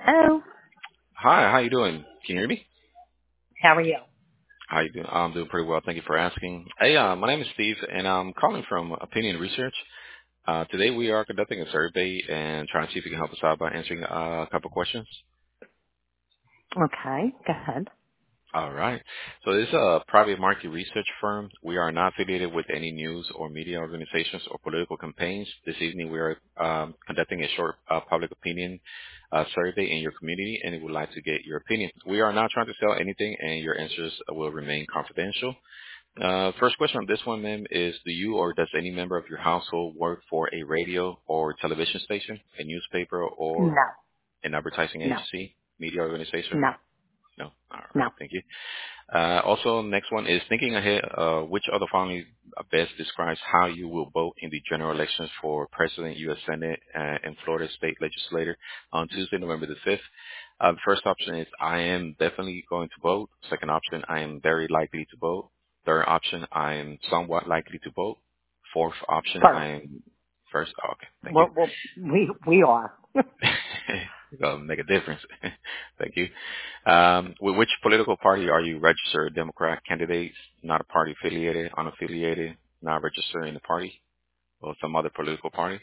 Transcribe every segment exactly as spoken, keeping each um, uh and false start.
Oh, Hi, how you doing? Can you hear me? how are you? How you doing? I'm doing pretty well. Thank you for asking. Hey, uh, my name is Steve, and I'm calling from Opinion Research. Uh, today we are conducting a survey and trying to see if you can help us out by answering uh, a couple questions. Okay, go ahead. All right. So this is a private market research firm. We are not affiliated with any news or media organizations or political campaigns. This evening we are um, conducting a short uh, public opinion uh, survey in your community, and we would like to get your opinion. We are not trying to sell anything, and your answers will remain confidential. Uh, first question on this one, ma'am, is do you or does any member of your household work for a radio or television station, a newspaper, or No, an advertising no, agency, media organization? no, No. All no. right. Thank you. Uh, also, next one is thinking ahead, uh, which of the following best describes how you will vote in the general elections for President, U S. Senate, uh, and Florida State Legislator on Tuesday, November the fifth? Uh, the first option is I am definitely going to vote. Second option, I am very likely to vote. Third option, I am somewhat likely to vote. Fourth option, I First, am first. Oh, okay, thank you. we're, we're, we we are Gonna make a difference. Thank you. Um, with which political party are you registered? Democrat candidates, not a party affiliated, unaffiliated, not registered in the party, or some other political party?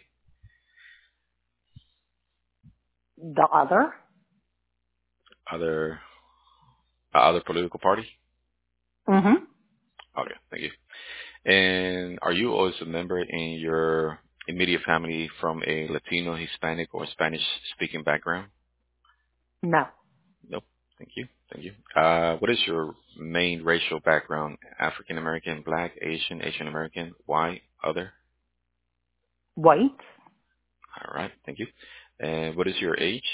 the other. Other uh, other political party? Mm-hmm. Okay, thank you. And are you always a member in your immediate family from a Latino, Hispanic, or Spanish-speaking background? No, Nope. Thank you. Thank you. Uh, what is your main racial background? African American, Black, Asian, Asian American, white, other? white, All right. Thank you. And what is your age?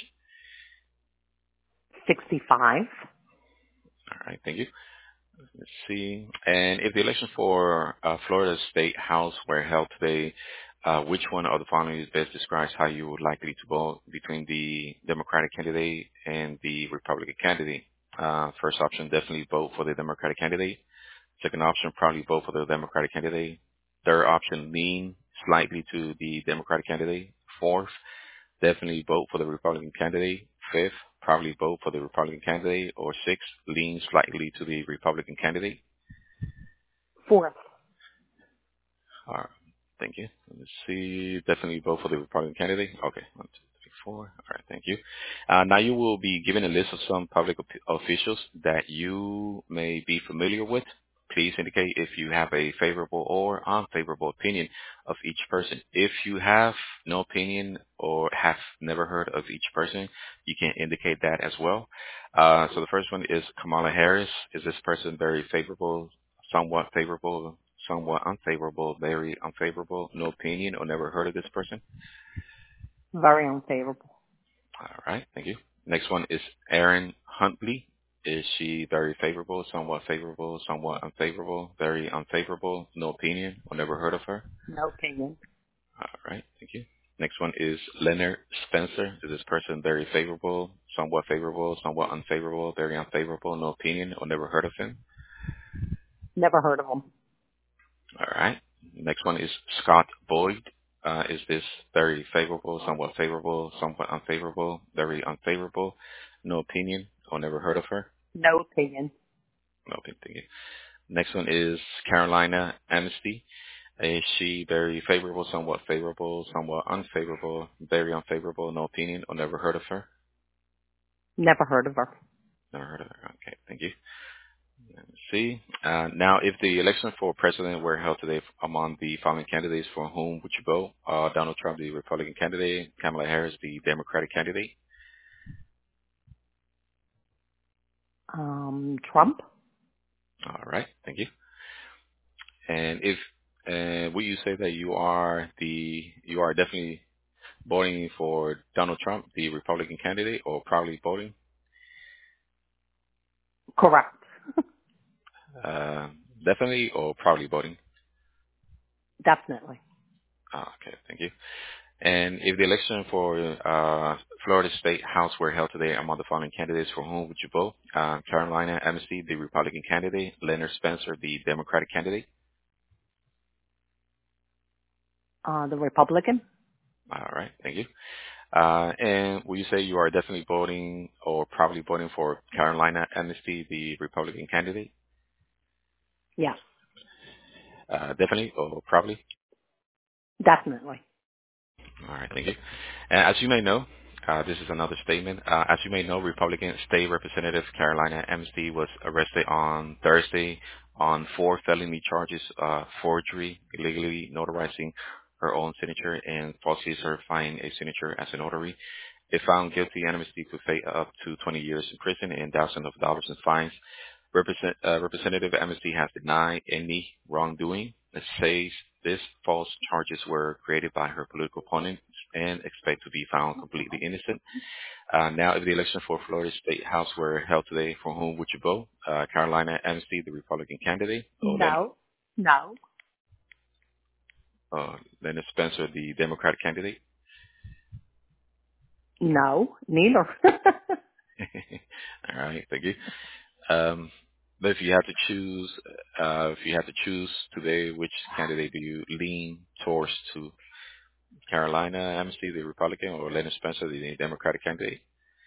sixty-five. All right. Thank you. Let's see. And if the election for uh, Florida State House were held today, uh, which one of the following best describes how you would likely to vote between the Democratic candidate and the Republican candidate? Uh, first option, definitely vote for the Democratic candidate. Second option, probably vote for the Democratic candidate. Third option, lean slightly to the Democratic candidate. Fourth, definitely vote for the Republican candidate. Fifth, probably vote for the Republican candidate. Or sixth, lean slightly to the Republican candidate. Fourth. All right. Thank you. Let's see. Definitely vote for the Republican candidate. Okay. One, two, three, four. All right. Thank you. Uh, now you will be given a list of some public op- officials that you may be familiar with. Please indicate if you have a favorable or unfavorable opinion of each person. If you have no opinion or have never heard of each person, you can indicate that as well. Uh, so the first one is Kamala Harris. Is this person very favorable, somewhat favorable, somewhat unfavorable, very unfavorable, no opinion, or never heard of this person? Very unfavorable. All right, thank you. Next one is Erin Huntley. Is she very favorable, somewhat favorable, somewhat unfavorable, very unfavorable, no opinion, or never heard of her? No opinion. All right, thank you. Next one is Leonard Spencer. Is this person very favorable, somewhat favorable, somewhat unfavorable, very unfavorable, no opinion, or never heard of him? Never heard of them. All right. Next one is Scott Boyd. Uh, is this very favorable, somewhat favorable, somewhat unfavorable, very unfavorable, no opinion, or never heard of her? No opinion. No opinion. Next one is Carolina Amnesty. Is she very favorable, somewhat favorable, somewhat unfavorable, very unfavorable, no opinion, or never heard of her? Never heard of her. Never heard of her. Okay, thank you. Let's see. Uh, now, if the election for president were held today among the following candidates, for whom would you vote? Uh, Donald Trump, the Republican candidate, Kamala Harris, the Democratic candidate. Um, Trump. All right, thank you. And if uh, would you say that you are the you are definitely voting for Donald Trump, the Republican candidate, or probably voting? Correct. Uh, definitely or probably voting? Definitely. Ah, okay, thank you. And if the election for uh, Florida State House were held today among the following candidates, for whom would you vote? Uh, Carolina Amnesty, the Republican candidate. Leonard Spencer, the Democratic candidate. Uh, the Republican. All right, thank you. Uh, and will you say you are definitely voting or probably voting for Carolina Amnesty, the Republican candidate? Yes, Uh, definitely or probably? definitely. All right, thank you. And as you may know, uh, this is another statement. Uh, as you may know, Republican State Representative Carolina Amnesty was arrested on Thursday on four felony charges, uh, forgery, illegally notarizing her own signature, and falsely certifying a signature as a notary. If found guilty, Amnesty could face up to twenty years in prison and thousands of dollars in fines. Represent, uh, Representative Amnesty has denied any wrongdoing. It says these false charges were created by her political opponents and expect to be found completely innocent. Uh, now, if the election for Florida State House were held today, for whom would you vote? Uh, Carolina Amnesty, the Republican candidate, or Len, No, no, uh, Leonard Spencer, the Democratic candidate? no, neither. All right, thank you. Um, but if you had to choose, uh, if you had to choose today, which candidate do you lean towards to? Carolina Amnesty, the Republican, or Leonard Spencer, the Democratic candidate?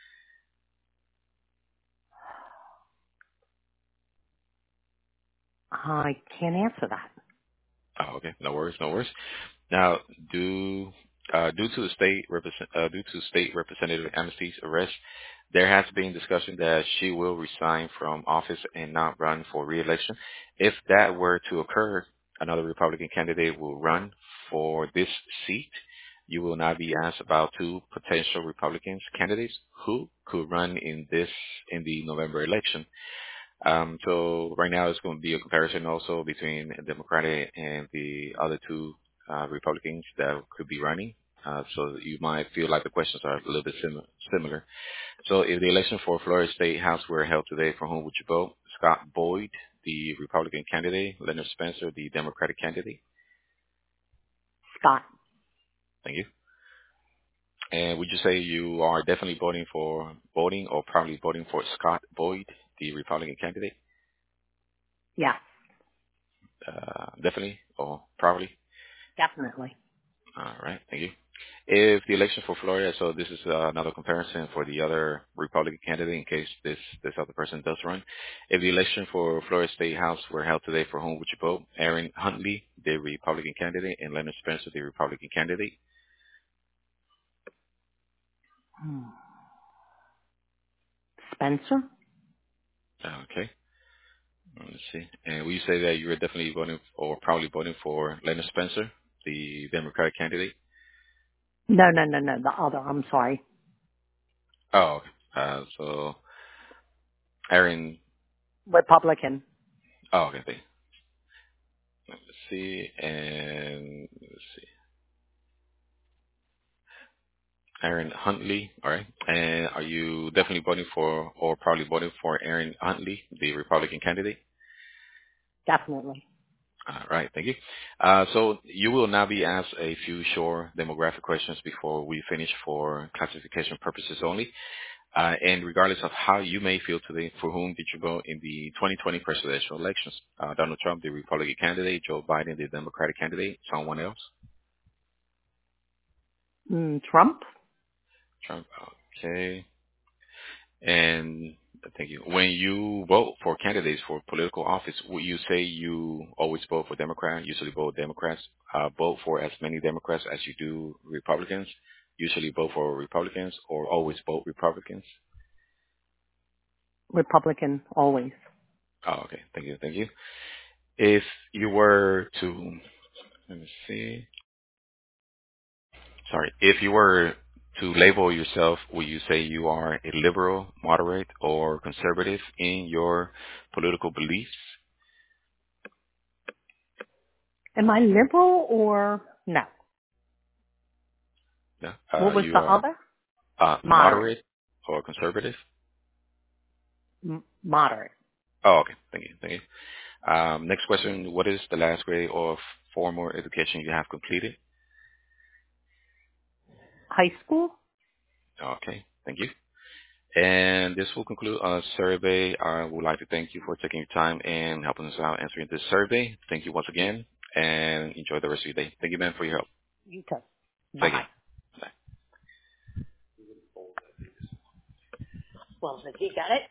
I can't answer that. Oh, okay. No worries, no worries. Now, due uh, due to the state represent uh, due to State Representative Amnesty's arrest, there has been discussion that she will resign from office and not run for re-election. If that were to occur, another Republican candidate will run for this seat. You will now be asked about two potential Republicans candidates who could run in this in the November election. Um, so right now it's going to be a comparison also between a Democratic and the other two uh, Republicans that could be running. Uh, so you might feel like the questions are a little bit sim- similar. So if the election for Florida State House were held today, for whom would you vote? Scott Boyd, the Republican candidate, Leonard Spencer, the Democratic candidate. Scott. Thank you. And would you say you are definitely voting for voting or probably voting for Scott Boyd, the Republican candidate? Yes, Uh, definitely or probably? definitely. All right. Thank you. If the election for Florida, so this is uh, another comparison for the other Republican candidate in case this, this other person does run. If the election for Florida State House were held today, for whom would you vote? Aaron Huntley, the Republican candidate, and Leonard Spencer, the Republican candidate. Hmm. Spencer? Okay. Let's see. And will you say that you are definitely voting or probably voting for Leonard Spencer, the Democratic candidate? No, no, no, no, the other. I'm sorry. Oh, okay. Uh, so Aaron, Republican. oh, okay. Thank you. Let's see. And let's see. Aaron Huntley. All right. And are you definitely voting for or probably voting for Aaron Huntley, the Republican candidate? Definitely. All right. Thank you. Uh, so you will now be asked a few short demographic questions before we finish for classification purposes only. Uh, and regardless of how you may feel today, for whom did you vote in the twenty twenty presidential elections? Uh, Donald Trump, the Republican candidate, Joe Biden, the Democratic candidate, someone else? Mm, Trump? Trump. Okay. And thank you. When you vote for candidates for political office, will you say you always vote for Democrat? Usually vote Democrats. Uh, vote for as many Democrats as you do Republicans. Usually vote for Republicans, or always vote Republicans. Republican, always. Oh, okay. Thank you. Thank you. If you were to, let me see. Sorry. If you were to label yourself, will you say you are a liberal, moderate, or conservative in your political beliefs? Am I liberal or no? No. What Uh, was you the are other? uh, Moderate. moderate or conservative? M- moderate. Oh, okay. Thank you. Thank you. Um, next question. What is the last grade of formal education you have completed? High school? Okay. Thank you. And this will conclude our survey. I would like to thank you for taking your time and helping us out answering this survey. Thank you once again, and enjoy the rest of your day. Thank you, man, for your help. You too. Thank you. Bye-bye. Bye. Well, has he got it?